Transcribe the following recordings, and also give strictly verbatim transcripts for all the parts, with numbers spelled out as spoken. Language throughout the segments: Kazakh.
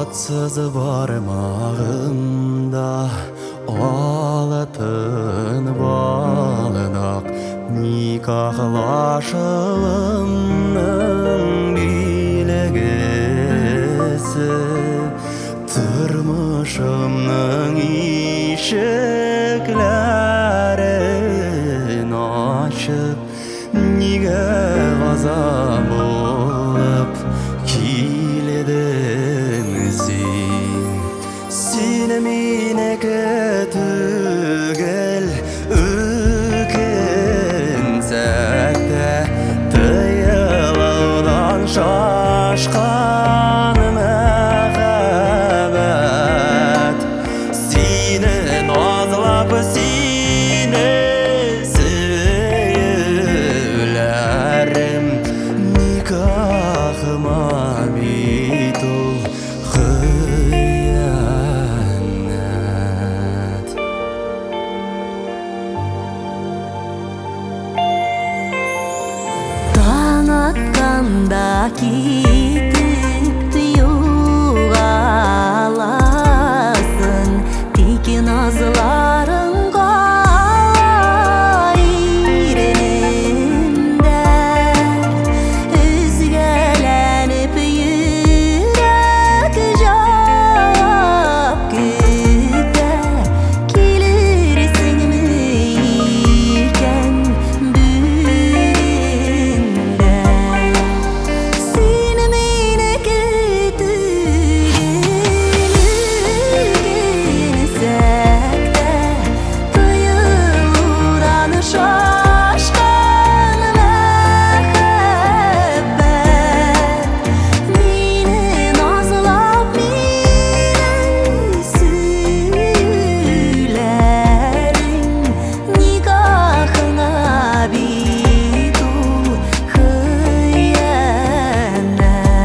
Atsız barmağımda altın balnak, nikahlaşığımның bilegesi, turmuşumның ишекlerin açıp, nige gazam olup kiledin sen. Seni mineke tügel ökensek de, tıyıldan şaşkan mehabet. Seni nazlap seni söylerim, nikahıma bitul hıyanet. Taң atқанда кетіп ұйығаласың, тиген азыларың үйренемдер. Үзгәләніп йөрәк жауап көтә, келерсіңме икән бүгінде. Сені менікі түгенсек те, тыйылудан шашқан мәхәббәт. Мені назлап мені сөйлерің, никахыңа бит ул хыянат.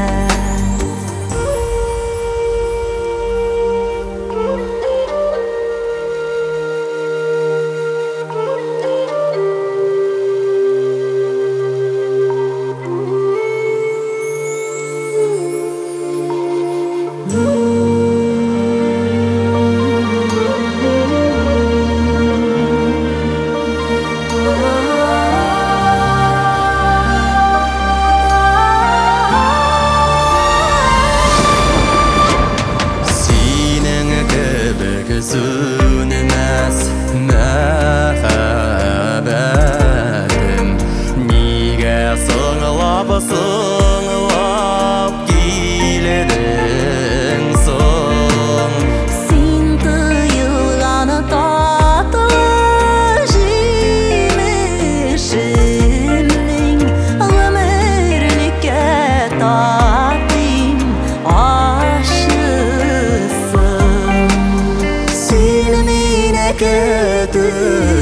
Senin kebek sönmez mehabetim, nige sığlap sığlap kiledin soң. Сен тыйылған татлы жемішімнің, өмірлікке татым ашысың. Сені менікі